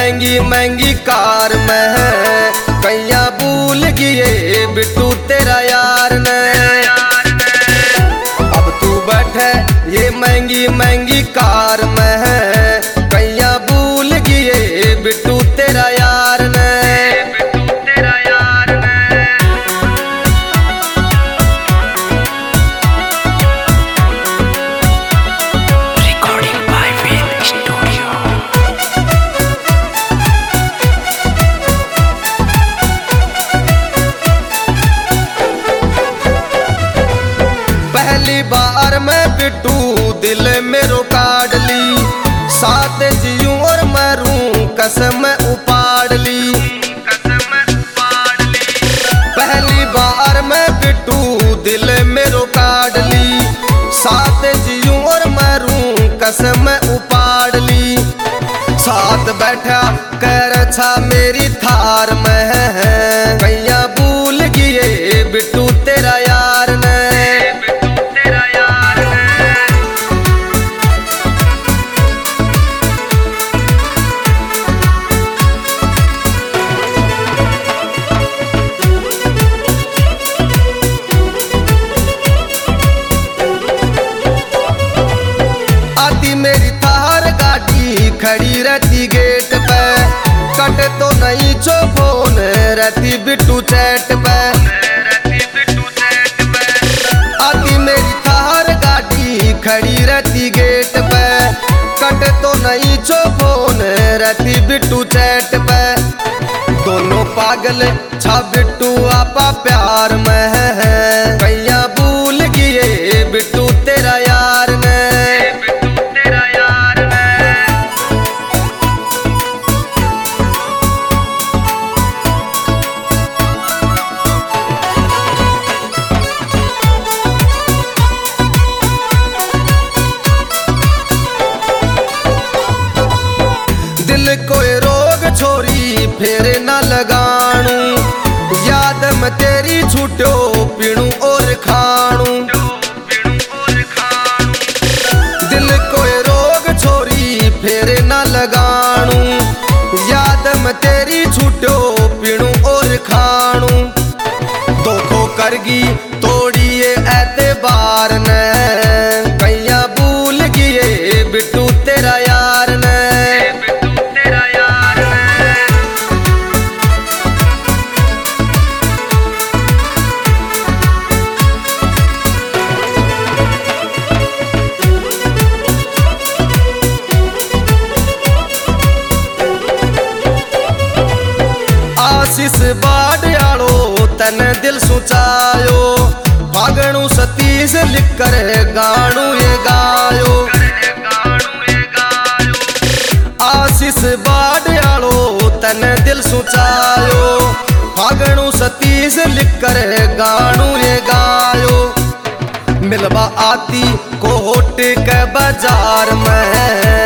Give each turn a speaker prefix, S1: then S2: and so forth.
S1: महंगी महंगी कार में है, कैया भूल गए बिट्टू तेरा यार ने। अब तू बैठे ये महंगी महंगी कार में है, कैया भूल गए बिट्टू तेरा यार ने। पहली बार मैं बिट्टू दिल मेरो काट ली, साथ जीऊं और मरूं कसम उपाड़ ली। पहली बार मैं बिट्टू दिल मेरो काट ली, साथ जीऊं और मरूं कसम उपाड़ ली। साथ बैठा कर अच्छा मेरी थार में है, कैया भूल गए बिट्टू तेरा यार ने। मेरी थार गाड़ी खड़ी रहती गेट पे, कट तो नहीं जो फोन रहती बिट्टू चैट पे। आती मेरी थार गाड़ी खड़ी रहती गेट पे, कट तो नहीं जो फोन रहती बिट्टू चैट पे। दोनों पागल छा बिट्टू आपा प्यार में है, कैया भूल गए बिट्टू तेरा यार ने। दिल कोई रोग छोरी फेरे न लगाणू, याद में तेरी छूटो पीणू और खाणू। दिल कोई रोग छोरी फेरे न लगाणू, याद में तेरी छूटो पीणू और खाणू। धोखो करगी तोड़िए एतबार ने, कैया भूल गए बिट्टू तेरा यार ने। आशीष बाड़ियालो तन दिल सुचायो, फागणु सतीश लिख कर गाणु ये गायो। आशीष बाड़ियालो तन दिल सुचायो, फागणु सतीश लिख कर गाणु ये गायो। मिलवा आती कोट के बाजार में